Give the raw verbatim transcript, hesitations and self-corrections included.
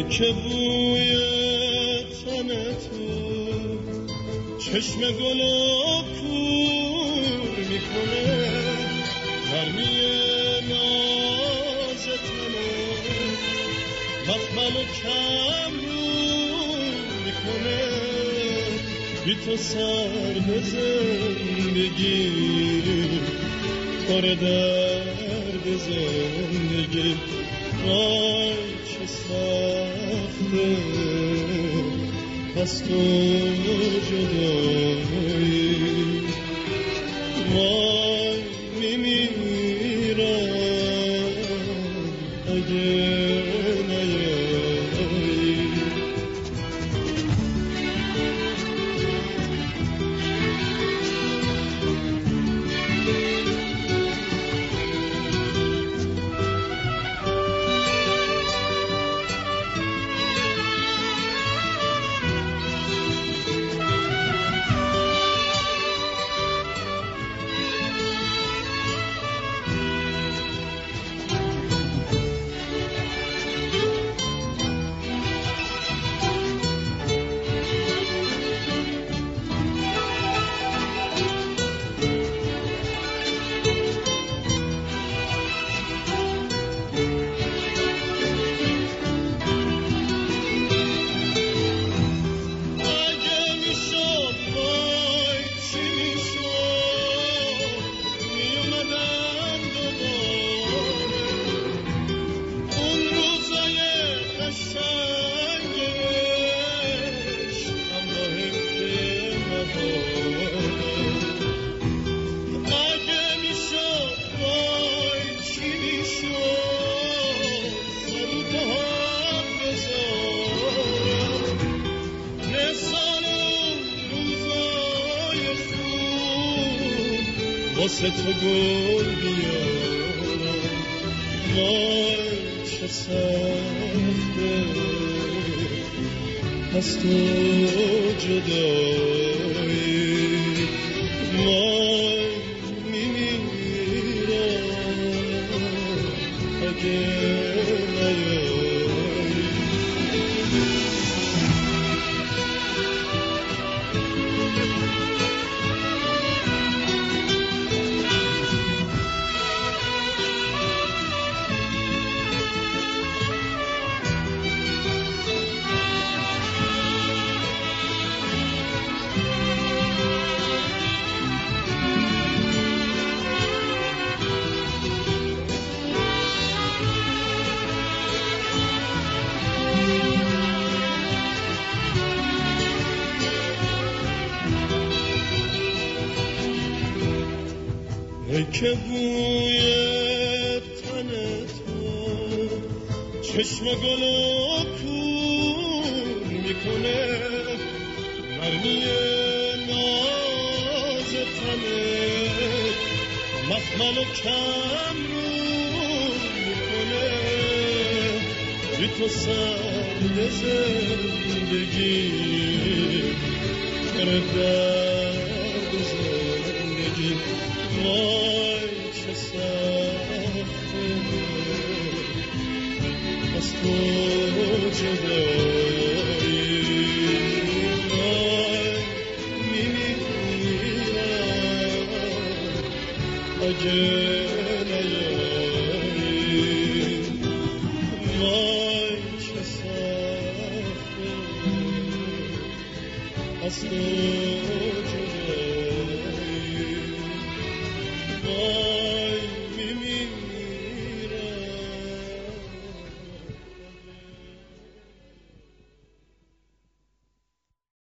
که بوی تن تو چشم گلو کور میکنه، نرمی ناز تنه مخمل و کم رو میکنه. بی تو سر به زندگی پر درد زندگی، وای چه سخته از تو جدایی، وای میمیرم اگه واسه تو گل بیارم، وای چه سخته از تو جدایی، وای میمیرم اگه نیایی. ای که بوی تن تو چشم گلو کور میکنه، نرمی ناز تنه مخمل و کم رو میکنه. بی تو سر زندگی پر درد زندگی، وای چه سخته از تو جدایی، وای میمیرم اگه نیایی، وای چه سخته از تو